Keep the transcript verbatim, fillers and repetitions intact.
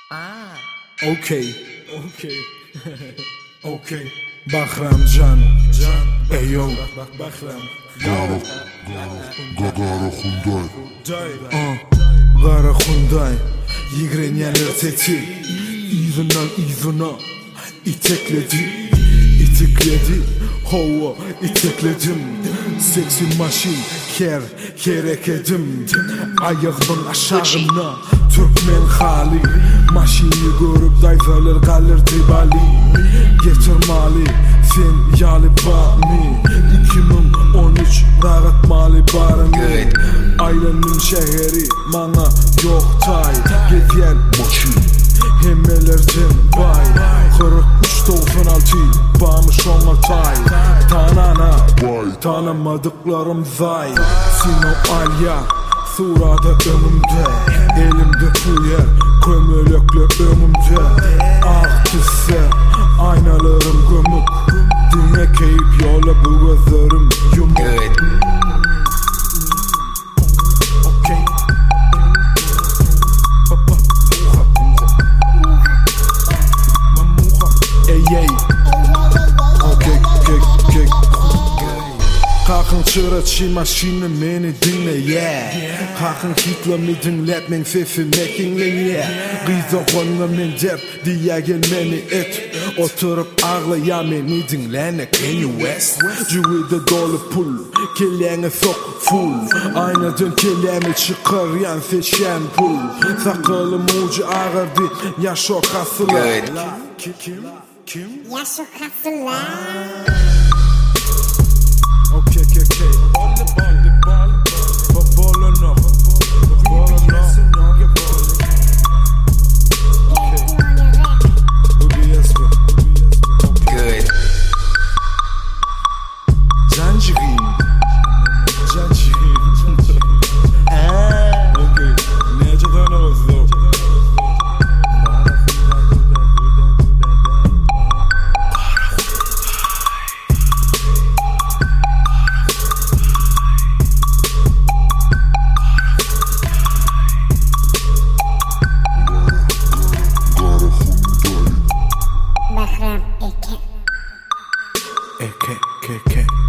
Aa. Okay, okay, okay. Bahramcan, Can, Eyo, Bahram. Garo, Garo Hyundai. Uh, Gara Hyundai, yigrenyenler tetik. İzından izına, itekledi, itikledi. Hova, itekledim. Seksi maşin, ker, kerekedim. Ayağımın aşağına, Türkmen hali. Maşini görüp dayfalar kalır tibali. Getir mali, sen yali bami. iki bin on üç rahat mali barını. Ailenin şehri, bana yok tay. Gediyen maşin, hemelerden bay. Kırık üç doksan altı, bağmış ona tay. Tanana, tanımadıklarım zay. Sino alya, surada önümde. Elimde fuyer, kömülükle önümde. Ah düşse, aynalarım gömük. Dinle keyip yola bu gözlerim yumuk. Okay. Papa, muha, muha. Mamuha, ey ey. Okay, okay, okay. Kalkın çıraçı maşini beni dinle yeah. Kalkın Hitler'mi dinlet men sesimi dinle yeah. Kıyza konla men dep diye gel beni et. Oturup ağlaya beni dinlene Kanye West. Cüvide dolu pul, kelleğine sok full. Aynadan kelleğimi çıkar yan seçen pul. Sakalım ucu ağırdı yaş o kasılar. Kim? Kim? Kim? Yaş o kasılar. Okay, okay, okay. Bolle, bolle, bolle, bolle, bolle noch, bolle noch. Okay. Boogie yes, bro. Good. Zanjirin, Zanjirin. Ah. Okay. Ne cadana oldu? Bahram Eke. Eke, ke, ke.